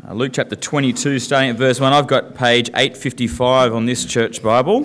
Luke chapter 22, starting at verse 1. I've got page 855 on this church Bible.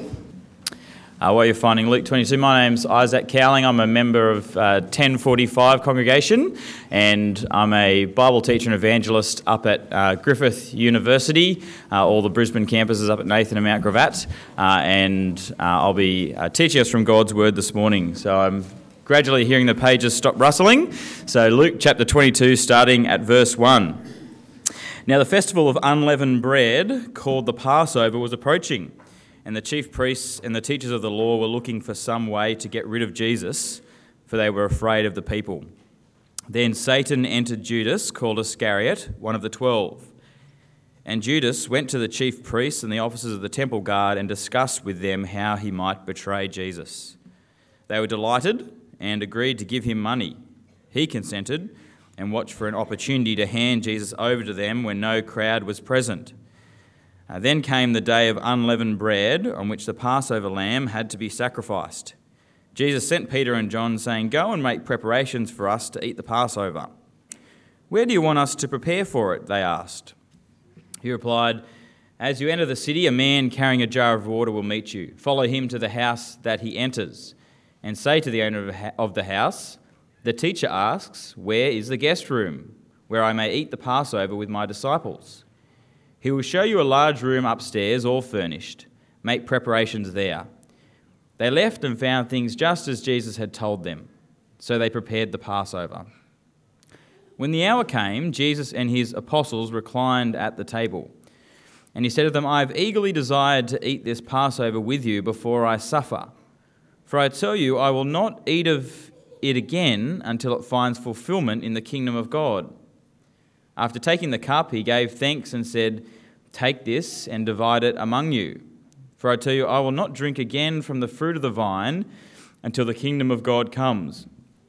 While you're finding Luke 22, my name's Isaac Cowling. I'm a member of 1045 congregation, and I'm a Bible teacher and evangelist up at Griffith University. All the Brisbane campuses up at Nathan and Mount Gravatt, and I'll be teaching us from God's Word this morning. So I'm gradually hearing the pages stop rustling. So Luke chapter 22, starting at verse 1. Now the festival of unleavened bread, called the Passover, was approaching, and the chief priests and the teachers of the law were looking for some way to get rid of Jesus, for they were afraid of the people. Then Satan entered Judas, called Iscariot, one of the 12. And Judas went to the chief priests and the officers of the temple guard and discussed with them how he might betray Jesus. They were delighted and agreed to give him money. He consented and watched for an opportunity to hand Jesus over to them when no crowd was present. Then came the day of unleavened bread, on which the Passover lamb had to be sacrificed. Jesus sent Peter and John, saying, "Go and make preparations for us to eat the Passover." "Where do you want us to prepare for it?" they asked. He replied, "As you enter the city, a man carrying a jar of water will meet you. Follow him to the house that he enters, and say to the owner of the house, 'The teacher asks, where is the guest room, where I may eat the Passover with my disciples?' He will show you a large room upstairs, all furnished. Make preparations there." They left and found things just as Jesus had told them. So they prepared the Passover. When the hour came, Jesus and his apostles reclined at the table. And he said to them, "I have eagerly desired to eat this Passover with you before I suffer. For I tell you, I will not eat of it again until it finds fulfillment in the kingdom of God." After taking the cup, he gave thanks and said, "Take this and divide it among you. For I tell you, I will not drink again from the fruit of the vine until the kingdom of God comes."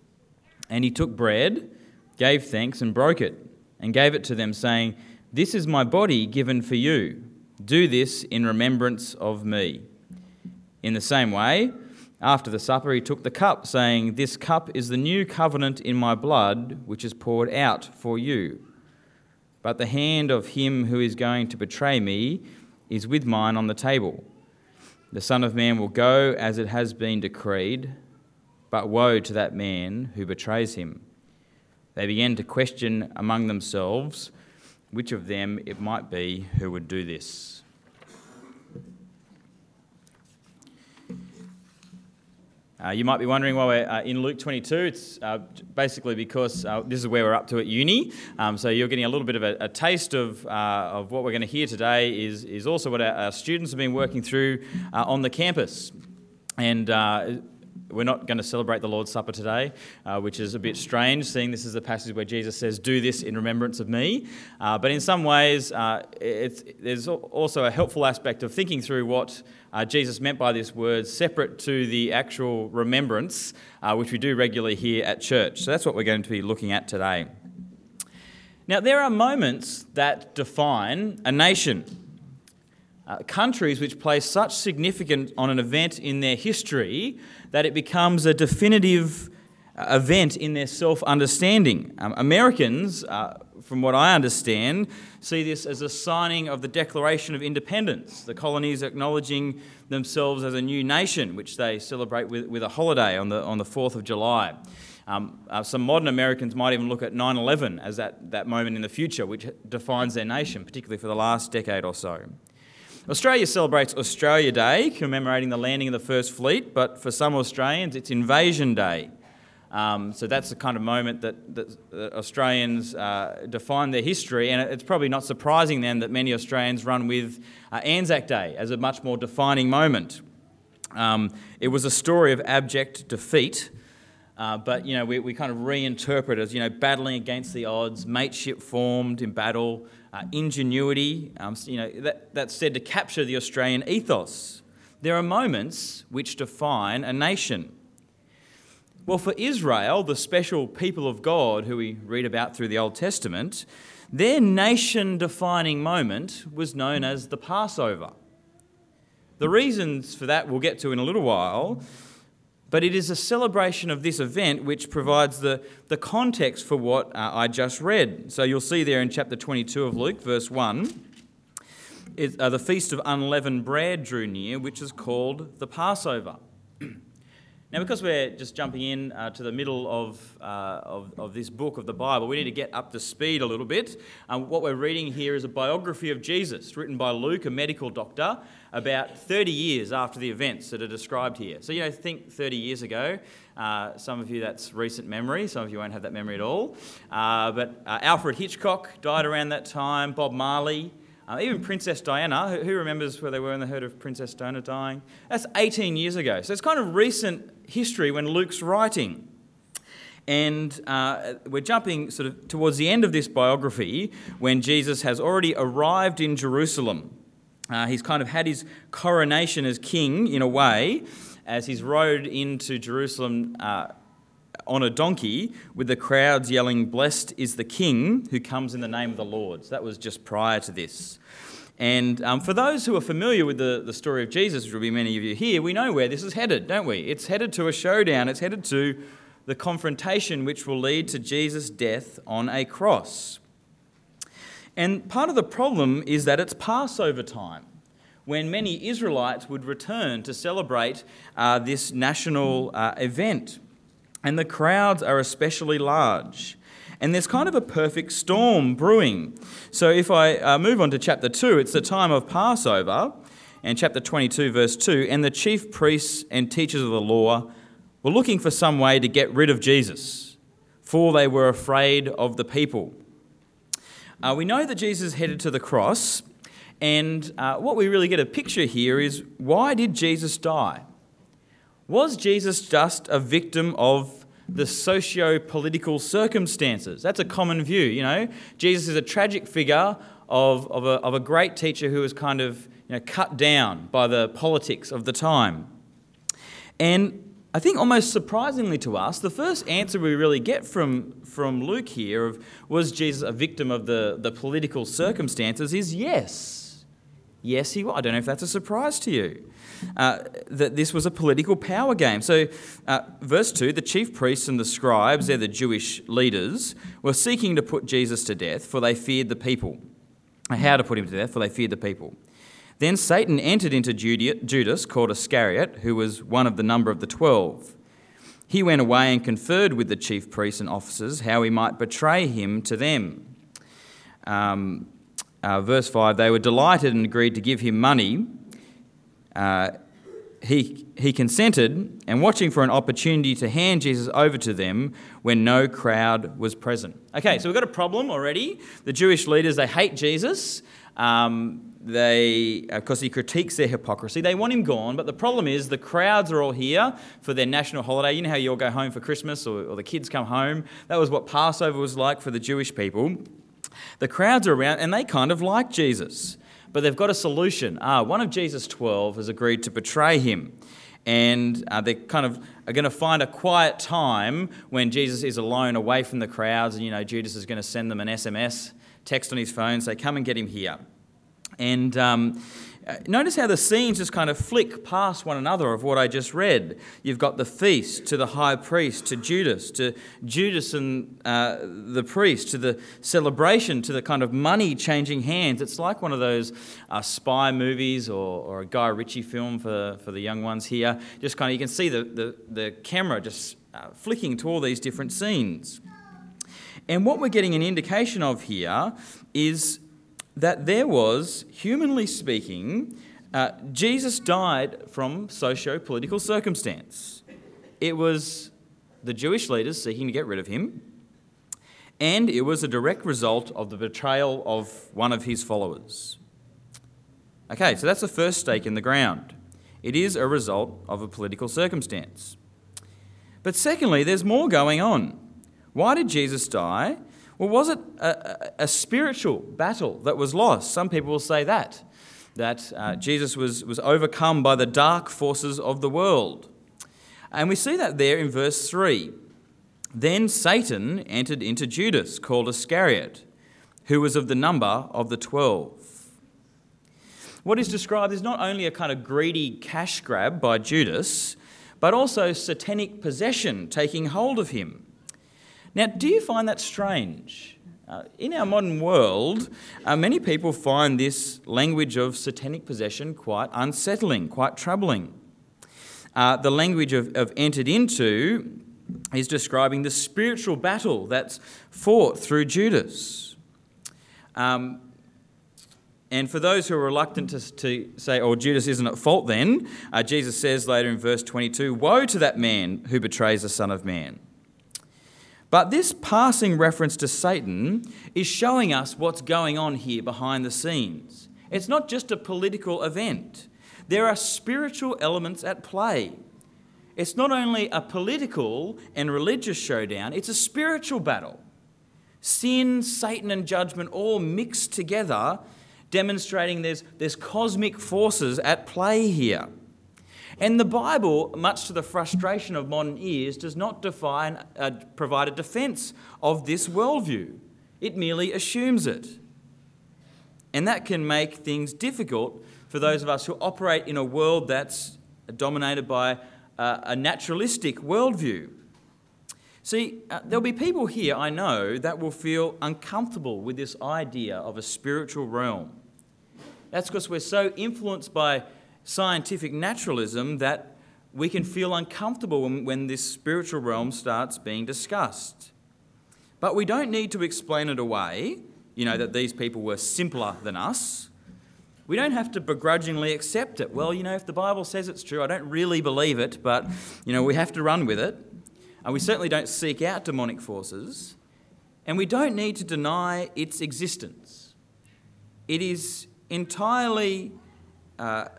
And he took bread, gave thanks and broke it, and gave it to them, saying, "This is my body given for you. Do this in remembrance of me." In the same way, after the supper, he took the cup, saying, "This cup is the new covenant in my blood, which is poured out for you. But the hand of him who is going to betray me is with mine on the table. The Son of Man will go as it has been decreed, but woe to that man who betrays him." They began to question among themselves which of them it might be who would do this. You might be wondering why we're in Luke 22. It's basically because this is where we're up to at uni. So you're getting a little bit of a taste of what we're going to hear today is also what our students have been working through on the campus. And we're not going to celebrate the Lord's Supper today, which is a bit strange, seeing this is a passage where Jesus says, "Do this in remembrance of me." But in some ways, there's also a helpful aspect of thinking through what Jesus meant by this word, separate to the actual remembrance, which we do regularly here at church. So that's what we're going to be looking at today. Now, there are moments that define a nation. Countries which place such significance on an event in their history that it becomes a definitive event in their self-understanding. Americans, from what I understand, see this as a signing of the Declaration of Independence, the colonies acknowledging themselves as a new nation, which they celebrate with a holiday on the 4th of July. Some modern Americans might even look at 9/11 as that moment in the future, which defines their nation, particularly for the last decade or so. Australia celebrates Australia Day, commemorating the landing of the First Fleet, but for some Australians it's Invasion Day. So that's the kind of moment that Australians define their history, and it's probably not surprising then that many Australians run with Anzac Day as a much more defining moment. It was a story of abject defeat, but we kind of reinterpret it as battling against the odds, mateship formed in battle, ingenuity. That's said to capture the Australian ethos. There are moments which define a nation. Well, for Israel, the special people of God who we read about through the Old Testament, their nation-defining moment was known as the Passover. The reasons for that we'll get to in a little while, But it is a celebration of this event which provides the context for what I just read. So you'll see there in chapter 22 of Luke, verse 1, the Feast of Unleavened Bread drew near, which is called the Passover. Now, because we're just jumping in to the middle of this book of the Bible, we need to get up to speed a little bit. What we're reading here is a biography of Jesus, written by Luke, a medical doctor, about 30 years after the events that are described here. So, think 30 years ago. Some of you, that's recent memory. Some of you won't have that memory at all. But Alfred Hitchcock died around that time, Bob Marley. Even Princess Diana, who remembers where they were in the herd of Princess Diana dying? That's 18 years ago. So it's kind of recent history when Luke's writing. And we're jumping sort of towards the end of this biography when Jesus has already arrived in Jerusalem. He's kind of had his coronation as king in a way as he's rode into Jerusalem on a donkey with the crowds yelling, "Blessed is the King who comes in the name of the Lord." So that was just prior to this. And for those who are familiar with the story of Jesus, which will be many of you here, we know where this is headed, don't we? It's headed to a showdown. It's headed to the confrontation which will lead to Jesus' death on a cross. And part of the problem is that it's Passover time, when many Israelites would return to celebrate this national event. And the crowds are especially large. And there's kind of a perfect storm brewing. So if I move on to chapter 2, it's the time of Passover, and chapter 22, verse 2, and the chief priests and teachers of the law were looking for some way to get rid of Jesus, for they were afraid of the people. We know that Jesus headed to the cross, and what we really get a picture here is, why did Jesus die? Was Jesus just a victim of the socio-political circumstances? That's a common view, Jesus is a tragic figure of a great teacher who was kind of cut down by the politics of the time. And I think almost surprisingly to us, the first answer we really get from Luke here of was Jesus a victim of the political circumstances is yes. Yes, he was. I don't know if that's a surprise to you. That this was a political power game. So, verse 2, the chief priests and the scribes, they're the Jewish leaders, were seeking to put Jesus to death, for they feared the people. How to put him to death, for they feared the people. Then Satan entered into Judas, called Iscariot, who was one of the number of the 12. He went away and conferred with the chief priests and officers how he might betray him to them. Verse 5, they were delighted and agreed to give him money. He consented, and watching for an opportunity to hand Jesus over to them when no crowd was present. Okay, so we've got a problem already. The Jewish leaders, they hate Jesus. Because he critiques their hypocrisy. They want him gone, but the problem is the crowds are all here for their national holiday. You know how you all go home for Christmas or the kids come home? That was what Passover was like for the Jewish people. The crowds are around and they kind of like Jesus, but they've got a solution. One of Jesus' 12 has agreed to betray him, and they kind of are going to find a quiet time when Jesus is alone away from the crowds, and Judas is going to send them an SMS, text on his phone, say, come and get him here. And notice how the scenes just kind of flick past one another of what I just read. You've got the feast to the high priest, to Judas and the priest, to the celebration, to the kind of money changing hands. It's like one of those spy movies or a Guy Ritchie film for the young ones here. Just kind of, you can see the camera just flicking to all these different scenes. And what we're getting an indication of here is that there was, humanly speaking, Jesus died from socio-political circumstance. It was the Jewish leaders seeking to get rid of him, and it was a direct result of the betrayal of one of his followers. Okay, so that's the first stake in the ground. It is a result of a political circumstance. But secondly, there's more going on. Why did Jesus die? Well, was it a spiritual battle that was lost? Some people will say that Jesus was overcome by the dark forces of the world. And we see that there in verse 3. Then Satan entered into Judas, called Iscariot, who was of the number of the 12. What is described is not only a kind of greedy cash grab by Judas, but also satanic possession taking hold of him. Now, do you find that strange? In our modern world, many people find this language of satanic possession quite unsettling, quite troubling. The language of entered into is describing the spiritual battle that's fought through Judas. And for those who are reluctant to say, oh, Judas isn't at fault then, Jesus says later in verse 22, "Woe to that man who betrays the Son of Man." But this passing reference to Satan is showing us what's going on here behind the scenes. It's not just a political event. There are spiritual elements at play. It's not only a political and religious showdown, it's a spiritual battle. Sin, Satan and judgment all mixed together, demonstrating there's cosmic forces at play here. And the Bible, much to the frustration of modern ears, does not provide a defence of this worldview. It merely assumes it. And that can make things difficult for those of us who operate in a world that's dominated by a naturalistic worldview. See, there'll be people here, I know, that will feel uncomfortable with this idea of a spiritual realm. That's because we're so influenced by scientific naturalism that we can feel uncomfortable when this spiritual realm starts being discussed. But we don't need to explain it away, that these people were simpler than us. We don't have to begrudgingly accept it. Well, if the Bible says it's true, I don't really believe it, but, we have to run with it. And we certainly don't seek out demonic forces. And we don't need to deny its existence. It is entirely... Our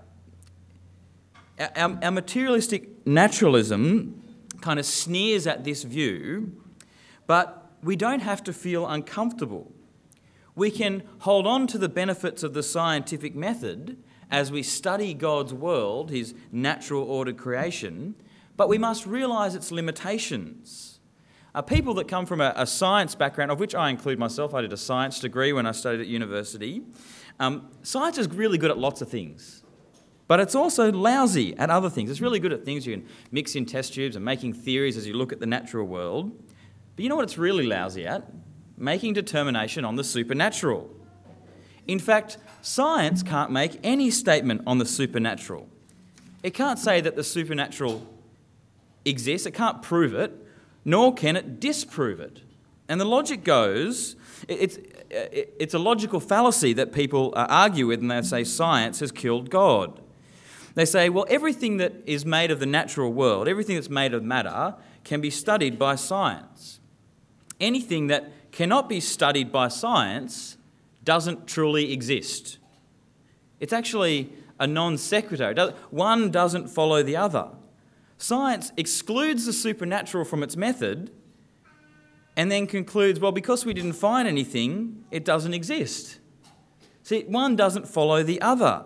materialistic naturalism kind of sneers at this view, but we don't have to feel uncomfortable. We can hold on to the benefits of the scientific method as we study God's world, his natural ordered creation, but we must realise its limitations. People that come from a science background, of which I include myself, I did a science degree when I studied at university. Science is really good at lots of things, but it's also lousy at other things. It's really good at things you can mix in test tubes and making theories as you look at the natural world. But you know what it's really lousy at? Making determination on the supernatural. In fact, science can't make any statement on the supernatural. It can't say that the supernatural exists, it can't prove it, nor can it disprove it. And the logic goes, it's a logical fallacy that people argue with, and they say science has killed God. They say, well, everything that is made of the natural world, everything that's made of matter, can be studied by science. Anything that cannot be studied by science doesn't truly exist. It's actually a non sequitur. One doesn't follow the other. Science excludes the supernatural from its method and then concludes, well, because we didn't find anything, it doesn't exist. See, one doesn't follow the other.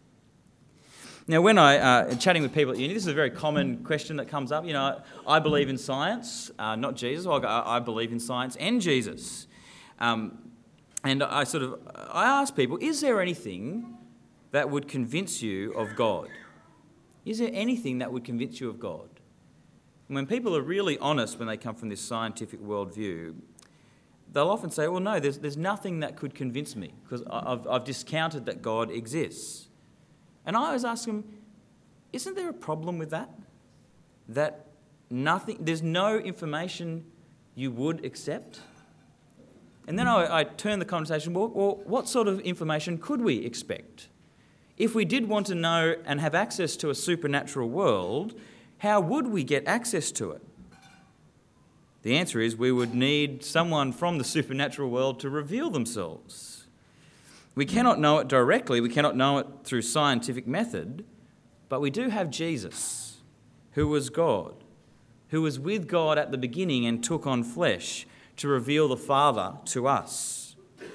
Now, when I chatting with people at uni, this is a very common question that comes up. I believe in science, not Jesus. I believe in science and Jesus. And I ask people, is there anything that would convince you of God? Is there anything that would convince you of God? And when people are really honest when they come from this scientific worldview, they'll often say, well, no, there's nothing that could convince me because I've discounted that God exists. And I always ask them, isn't there a problem with that? That there's no information you would accept? And then I turn the conversation, well, what sort of information could we expect? If we did want to know and have access to a supernatural world, how would we get access to it? The answer is we would need someone from the supernatural world to reveal themselves. We cannot know it directly, we cannot know it through scientific method, but we do have Jesus, who was God, who was with God at the beginning and took on flesh to reveal the Father to us.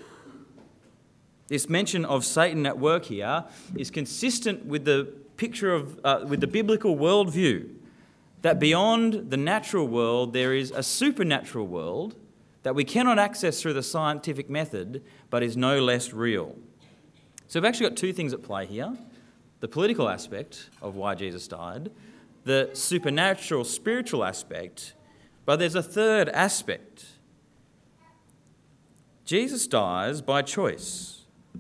This mention of Satan at work here is consistent with the picture of with the biblical worldview, that beyond the natural world there is a supernatural world that we cannot access through the scientific method, but is no less real. So we've actually got two things at play here. The political aspect of why Jesus died, the supernatural, spiritual aspect, but there's a third aspect. Jesus dies by choice.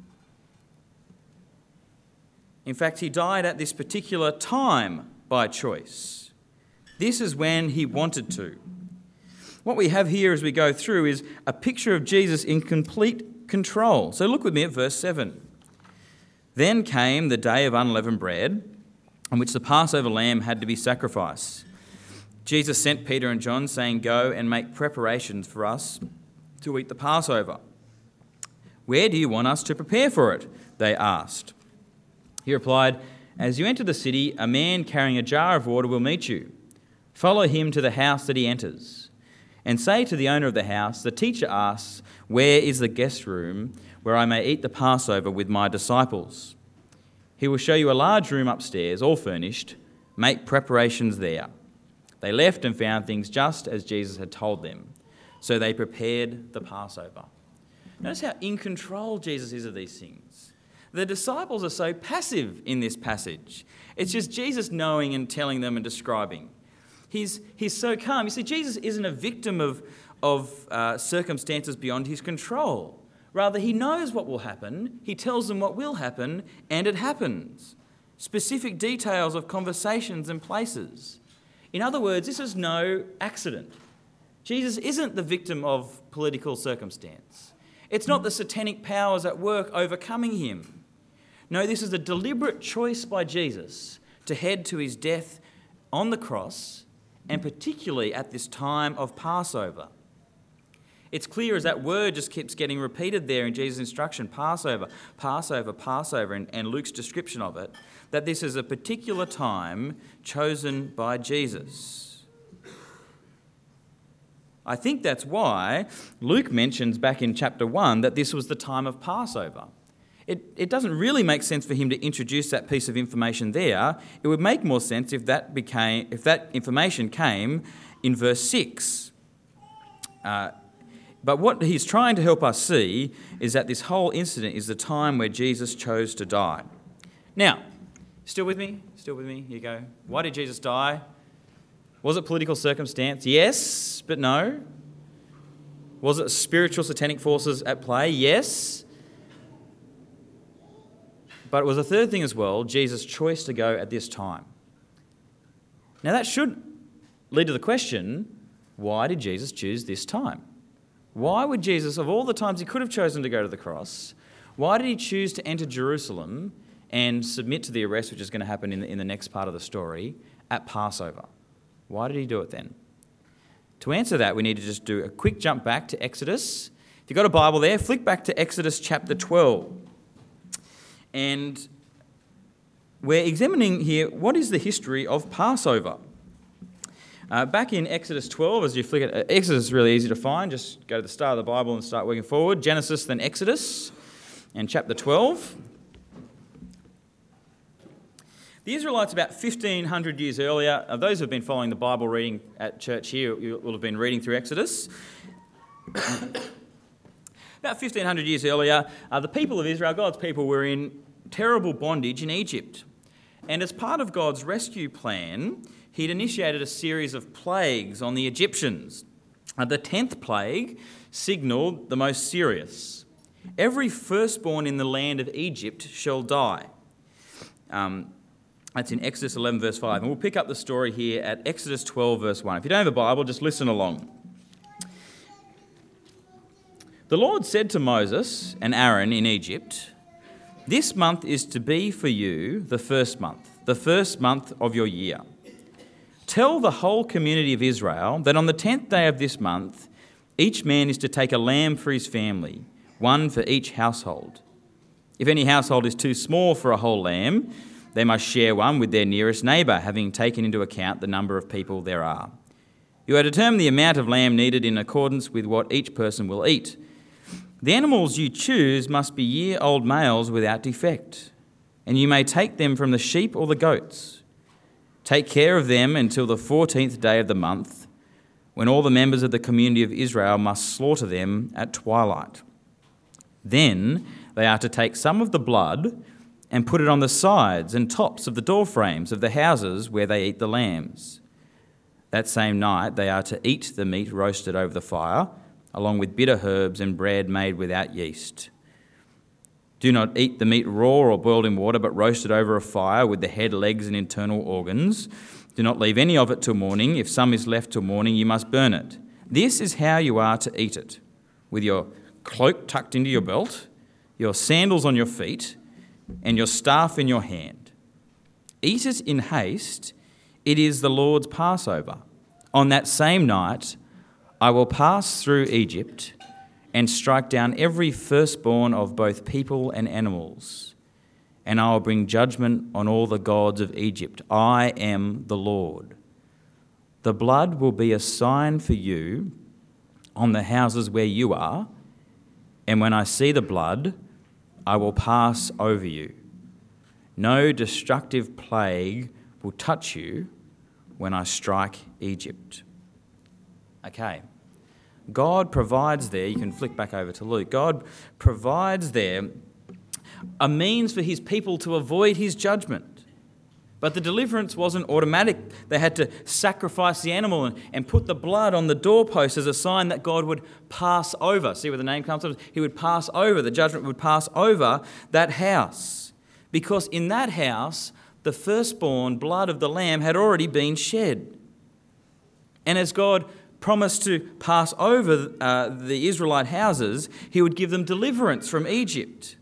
In fact, he died at this particular time by choice. This is when he wanted to. What we have here as we go through is a picture of Jesus in complete control. So look with me at verse 7. Then came the day of unleavened bread, on which the Passover lamb had to be sacrificed. Jesus sent Peter and John, saying, "Go and make preparations for us to eat the Passover." "Where do you want us to prepare for it?" they asked. He replied, "As you enter the city, a man carrying a jar of water will meet you. Follow him to the house that he enters, and say to the owner of the house, 'The teacher asks, where is the guest room where I may eat the Passover with my disciples?' He will show you a large room upstairs, all furnished. Make preparations there." They left and found things just as Jesus had told them. So they prepared the Passover. Notice how in control Jesus is of these things. The disciples are so passive in this passage. It's just Jesus knowing and telling them and describing. He's so calm. You see, Jesus isn't a victim of circumstances beyond his control. Rather, he knows what will happen, he tells them what will happen, and it happens. Specific details of conversations and places. In other words, this is no accident. Jesus isn't the victim of political circumstance. It's not the satanic powers at work overcoming him. No, this is a deliberate choice by Jesus to head to his death on the cross, and particularly at this time of Passover. It's clear as that word just keeps getting repeated there in Jesus' instruction, Passover, Passover, Passover, and Luke's description of it, that this is a particular time chosen by Jesus. I think that's why Luke mentions back in chapter 1 that this was the time of Passover. It doesn't really make sense for him to introduce that piece of information there. It would make more sense if that information came in verse 6. But what he's trying to help us see is that this whole incident is the time where Jesus chose to die. Now, still with me? Still with me? Here you go. Why did Jesus die? Was it political circumstance? Yes, but no. Was it spiritual satanic forces at play? Yes. But it was a third thing as well, Jesus' choice to go at this time. Now that should lead to the question, why did Jesus choose this time? Why would Jesus, of all the times he could have chosen to go to the cross, why did he choose to enter Jerusalem and submit to the arrest, which is going to happen in the next part of the story, at Passover? Why did he do it then? To answer that, we need to just do a quick jump back to Exodus. If you've got a Bible there, flick back to Exodus chapter 12. And we're examining here what is the history of Passover. Back in Exodus 12, as you flick it, Exodus is really easy to find. Just go to the start of the Bible and start working forward. Genesis, then Exodus, and chapter 12. The Israelites, about 1,500 years earlier, those who have been following the Bible reading at church here, you will have been reading through Exodus. About 1,500 years earlier, the people of Israel, God's people, were in terrible bondage in Egypt. And as part of God's rescue plan, he'd initiated a series of plagues on the Egyptians. The 10th plague signalled the most serious. Every firstborn in the land of Egypt shall die. That's in Exodus 11 verse 5. And we'll pick up the story here at Exodus 12 verse 1. If you don't have a Bible, just listen along. The Lord said to Moses and Aaron in Egypt, "This month is to be for you the first month of your year. Tell the whole community of Israel that on the 10th day of this month, each man is to take a lamb for his family, one for each household. If any household is too small for a whole lamb, they must share one with their nearest neighbour, having taken into account the number of people there are. You are to determine the amount of lamb needed in accordance with what each person will eat. The animals you choose must be year-old males without defect, and you may take them from the sheep or the goats. Take care of them until the 14th day of the month, when all the members of the community of Israel must slaughter them at twilight. Then they are to take some of the blood and put it on the sides and tops of the door frames of the houses where they eat the lambs. That same night they are to eat the meat roasted over the fire, along with bitter herbs and bread made without yeast. Do not eat the meat raw or boiled in water, but roasted over a fire with the head, legs, and internal organs. Do not leave any of it till morning. If some is left till morning, you must burn it. This is how you are to eat it, with your cloak tucked into your belt, your sandals on your feet, and your staff in your hand. Eat it in haste. It is the Lord's Passover. On that same night, I will pass through Egypt and strike down every firstborn of both people and animals, and I will bring judgment on all the gods of Egypt. I am the Lord. The blood will be a sign for you on the houses where you are, and when I see the blood, I will pass over you. No destructive plague will touch you when I strike Egypt. Okay. God provides there, you can flick back over to Luke, God provides there a means for his people to avoid his judgment. But the deliverance wasn't automatic. They had to sacrifice the animal and put the blood on the doorpost as a sign that God would pass over. See where the name comes from? He would pass over, the judgment would pass over that house. Because in that house, the firstborn blood of the lamb had already been shed. And as God promised to pass over the Israelite houses, he would give them deliverance from Egypt.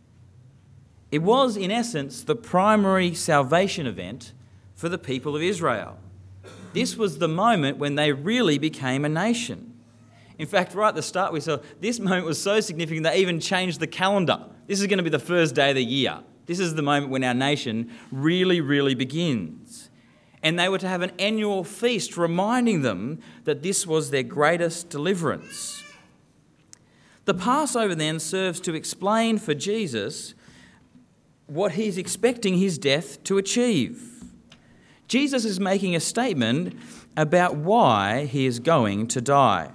It was, in essence, the primary salvation event for the people of Israel. This was the moment when they really became a nation. In fact, right at the start we saw this moment was so significant they even changed the calendar. This is going to be the first day of the year. This is the moment when our nation really begins. And they were to have an annual feast reminding them that this was their greatest deliverance. The Passover then serves to explain for Jesus what he's expecting his death to achieve. Jesus is making a statement about why he is going to die.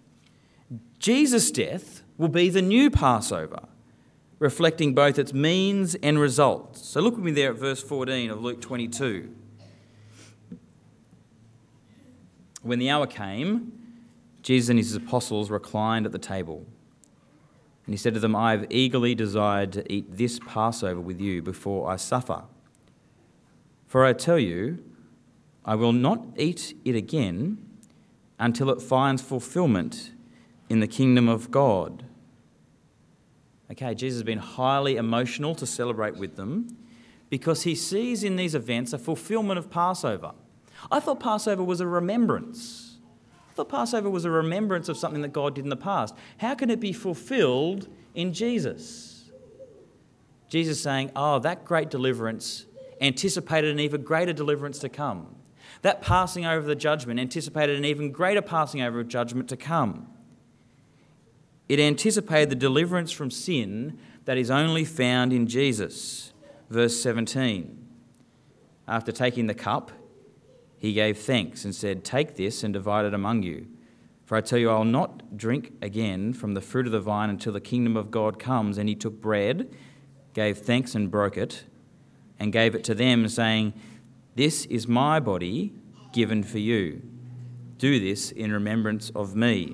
Jesus' death will be the new Passover, reflecting both its means and results. So look with me there at verse 14 of Luke 22. When the hour came, Jesus and his apostles reclined at the table. And he said to them, I have eagerly desired to eat this Passover with you before I suffer. For I tell you, I will not eat it again until it finds fulfillment in the kingdom of God. Okay, Jesus has been highly emotional to celebrate with them because he sees in these events a fulfillment of Passover. I thought Passover was a remembrance. I thought Passover was a remembrance of something that God did in the past. How can it be fulfilled in Jesus? Jesus saying, that great deliverance anticipated an even greater deliverance to come. That passing over the judgment anticipated an even greater passing over of judgment to come. It anticipated the deliverance from sin that is only found in Jesus. Verse 17. After taking the cup, he gave thanks and said, take this and divide it among you. For I tell you, I will not drink again from the fruit of the vine until the kingdom of God comes. And he took bread, gave thanks and broke it, and gave it to them, saying, this is my body given for you. Do this in remembrance of me.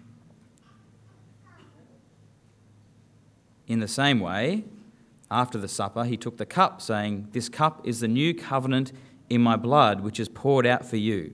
In the same way, after the supper, he took the cup, saying, this cup is the new covenant in my blood, which is poured out for you.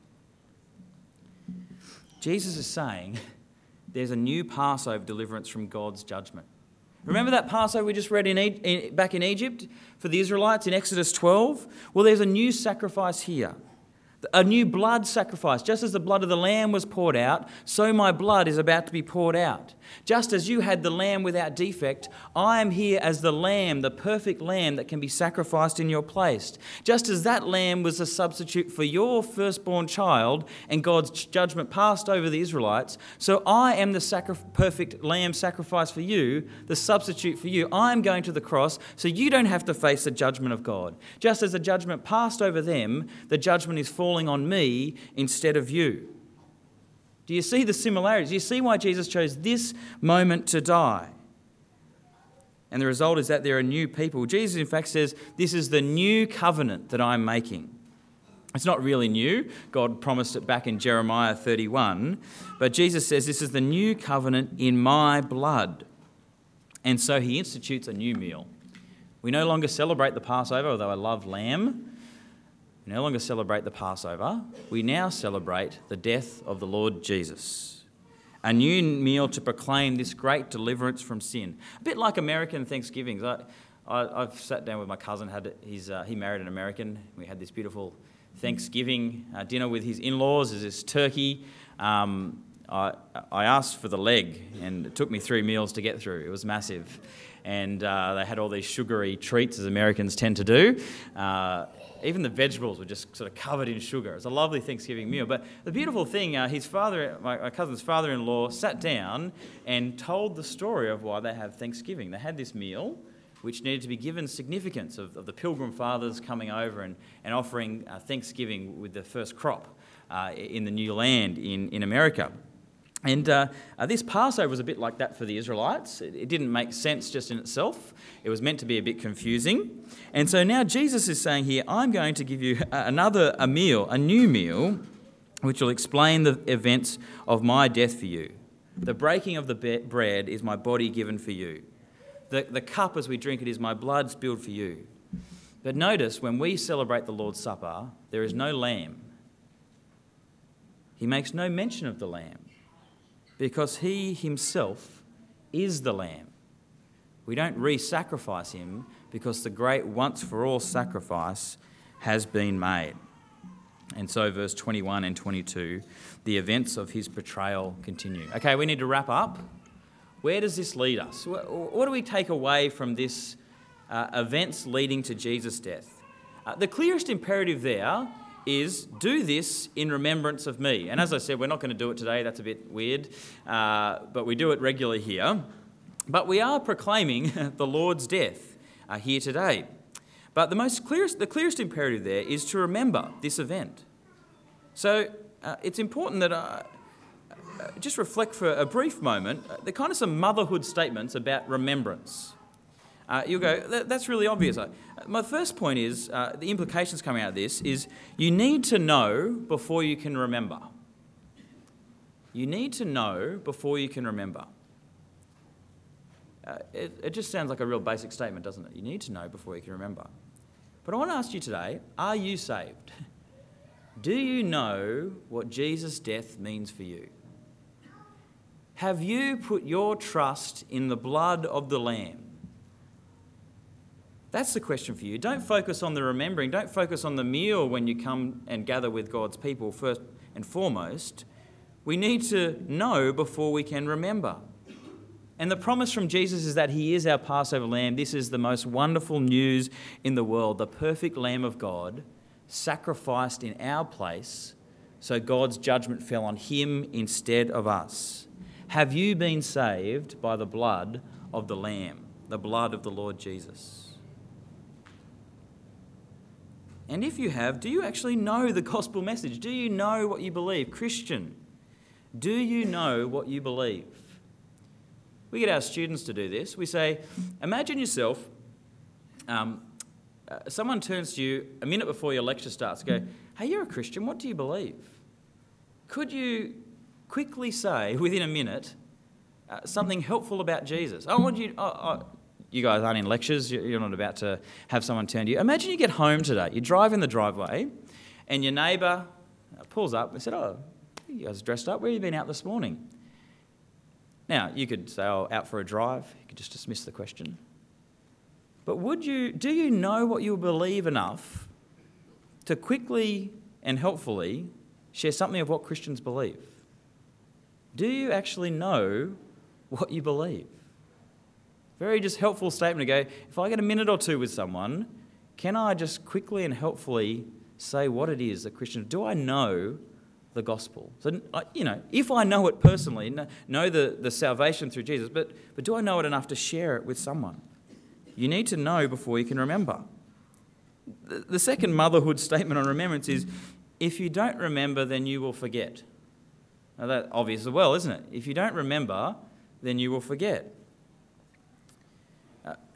Jesus is saying there's a new Passover deliverance from God's judgment. Remember that Passover we just read back in Egypt for the Israelites in Exodus 12? Well, there's a new sacrifice here. A new blood sacrifice. Just as the blood of the lamb was poured out, so my blood is about to be poured out. Just as you had the lamb without defect, I am here as the lamb, the perfect lamb that can be sacrificed in your place. Just as that lamb was a substitute for your firstborn child and God's judgment passed over the Israelites, so I am the perfect lamb sacrifice for you, the substitute for you. I am going to the cross so you don't have to face the judgment of God. Just as the judgment passed over them, the judgment is falling on me instead of you. Do you see the similarities? Do you see why Jesus chose this moment to die? And the result is that there are new people. Jesus, in fact, says, this is the new covenant that I'm making. It's not really new. God promised it back in Jeremiah 31. But Jesus says, this is the new covenant in my blood. And so he institutes a new meal. We no longer celebrate the Passover, although I love lamb. We no longer celebrate the Passover. We now celebrate the death of the Lord Jesus. A new meal to proclaim this great deliverance from sin. A bit like American Thanksgivings. I've sat down with my cousin. He married an American. We had this beautiful Thanksgiving dinner with his in-laws. There's this turkey. I asked for the leg, and it took me 3 meals to get through. It was massive. And they had all these sugary treats, as Americans tend to do. Even the vegetables were just sort of covered in sugar. It was a lovely Thanksgiving meal. But the beautiful thing, my cousin's father-in-law sat down and told the story of why they have Thanksgiving. They had this meal which needed to be given significance of the Pilgrim Fathers coming over and offering Thanksgiving with the first crop in the new land in America. And this Passover was a bit like that for the Israelites. It didn't make sense just in itself. It was meant to be a bit confusing. And so now Jesus is saying here, I'm going to give you a new meal, which will explain the events of my death for you. The breaking of the bread is my body given for you. The cup as we drink it is my blood spilled for you. But notice, when we celebrate the Lord's Supper, there is no lamb. He makes no mention of the lamb because he himself is the lamb. We don't re-sacrifice him because the great once-for-all sacrifice has been made. And so verse 21 and 22, the events of his betrayal continue. Okay, we need to wrap up. Where does this lead us? What do we take away from this events leading to Jesus' death? The clearest imperative there is do this in remembrance of me. And as I said, we're not going to do it today. That's a bit weird. But we do it regularly here. But we are proclaiming the Lord's death here today. But the clearest imperative there is to remember this event. So it's important that just reflect for a brief moment. They're kind of some motherhood statements about remembrance. You'll go, that's really obvious. My first point is, the implications coming out of this is you need to know before you can remember. You need to know before you can remember. It just sounds like a real basic statement, doesn't it? You need to know before you can remember. But I want to ask you today, are you saved? Do you know what Jesus' death means for you? Have you put your trust in the blood of the Lamb? That's the question for you. Don't focus on the remembering. Don't focus on the meal when you come and gather with God's people first and foremost. We need to know before we can remember. And the promise from Jesus is that he is our Passover lamb. This is the most wonderful news in the world. The perfect Lamb of God sacrificed in our place so God's judgment fell on him instead of us. Have you been saved by the blood of the Lamb, the blood of the Lord Jesus? And if you have, do you actually know the gospel message? Do you know what you believe? Christian, do you know what you believe? We get our students to do this. We say, imagine yourself, someone turns to you a minute before your lecture starts, go, hey, you're a Christian, what do you believe? Could you quickly say, within a minute, something helpful about Jesus? You guys aren't in lectures, you're not about to have someone turn to you. Imagine you get home today, you drive in the driveway, and your neighbour pulls up and said, you guys dressed up, where have you been out this morning? Now, you could say, out for a drive. You could just dismiss the question. But do you know what you believe enough to quickly and helpfully share something of what Christians believe? Do you actually know what you believe? Very just helpful statement to go, if I get a minute or two with someone, can I just quickly and helpfully say what it is that Christians, do I know the gospel? So, if I know it personally, know the salvation through Jesus, but do I know it enough to share it with someone? You need to know before you can remember. The second motherhood statement on remembrance is, if you don't remember, then you will forget. Now that's obvious as well, isn't it? If you don't remember, then you will forget.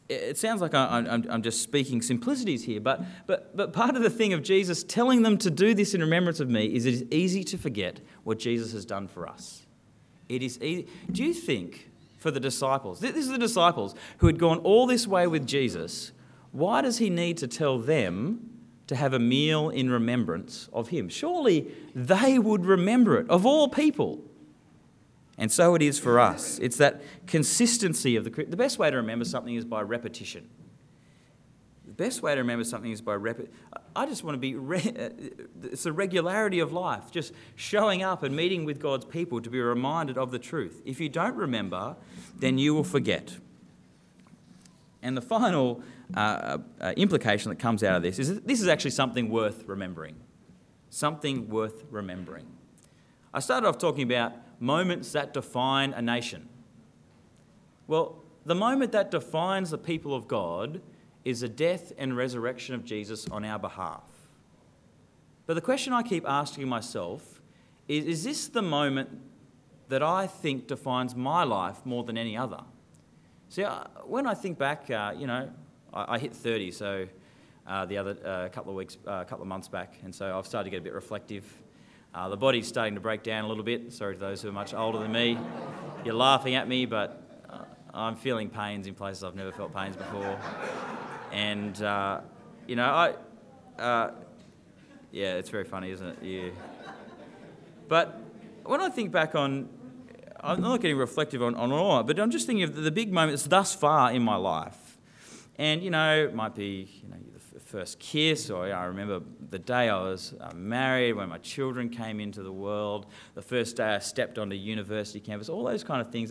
it sounds like I'm just speaking simplicities here, but part of the thing of Jesus telling them to do this in remembrance of me is it is easy to forget what Jesus has done for us. It is easy. Do you think for the disciples, this is the disciples who had gone all this way with Jesus, why does he need to tell them to have a meal in remembrance of him? Surely they would remember it, of all people. And so it is for us. It's that consistency of the best way to remember something is by repetition. The best way to remember something is by I just want to be, it's the regularity of life, just showing up and meeting with God's people to be reminded of the truth. If you don't remember, then you will forget. And the final implication that comes out of this is that this is actually something worth remembering. Something worth remembering. I started off talking about moments that define a nation. Well, the moment that defines the people of God is the death and resurrection of Jesus on our behalf. But the question I keep asking myself is this the moment that I think defines my life more than any other? See, when I think back, I hit 30, so a couple of months back, and so I've started to get a bit reflective. The body's starting to break down a little bit. Sorry to those who are much older than me. You're laughing at me, but I'm feeling pains in places I've never felt pains before. And, it's very funny, isn't it? Yeah. But when I think back on, I'm not getting reflective on all, but I'm just thinking of the big moments thus far in my life. And, it might be, the first kiss, or I remember the day I was married, when my children came into the world, the first day I stepped onto university campus, all those kind of things.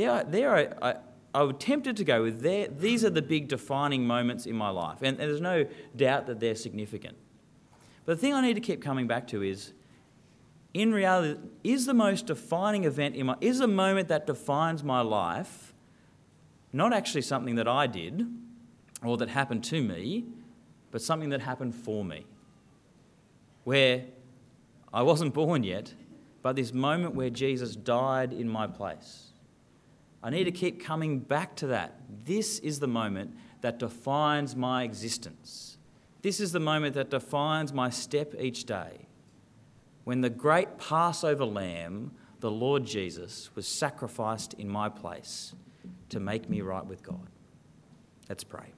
I was tempted to go with these are the big defining moments in my life, and there's no doubt that they're significant. But the thing I need to keep coming back to is, in reality, is the most defining event is the moment that defines my life not actually something that I did or that happened to me, but something that happened for me, where I wasn't born yet, but this moment where Jesus died in my place. I need to keep coming back to that. This is the moment that defines my existence. This is the moment that defines my step each day, when the great Passover lamb, the Lord Jesus, was sacrificed in my place to make me right with God. Let's pray.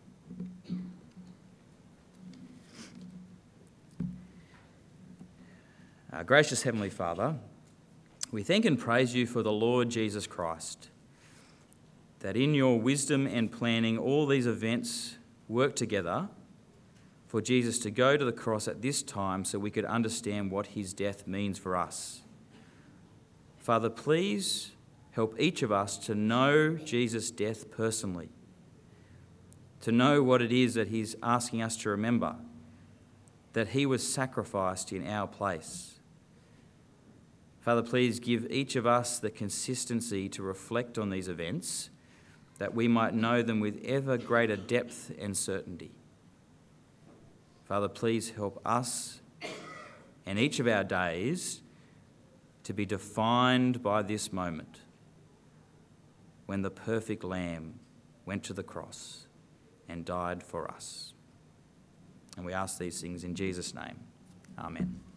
Gracious Heavenly Father, we thank and praise you for the Lord Jesus Christ, that in your wisdom and planning all these events work together for Jesus to go to the cross at this time so we could understand what his death means for us. Father, please help each of us to know Jesus' death personally, to know what it is that he's asking us to remember, that he was sacrificed in our place. Father, please give each of us the consistency to reflect on these events, that we might know them with ever greater depth and certainty. Father, please help us and each of our days to be defined by this moment when the perfect Lamb went to the cross and died for us. And we ask these things in Jesus' name. Amen.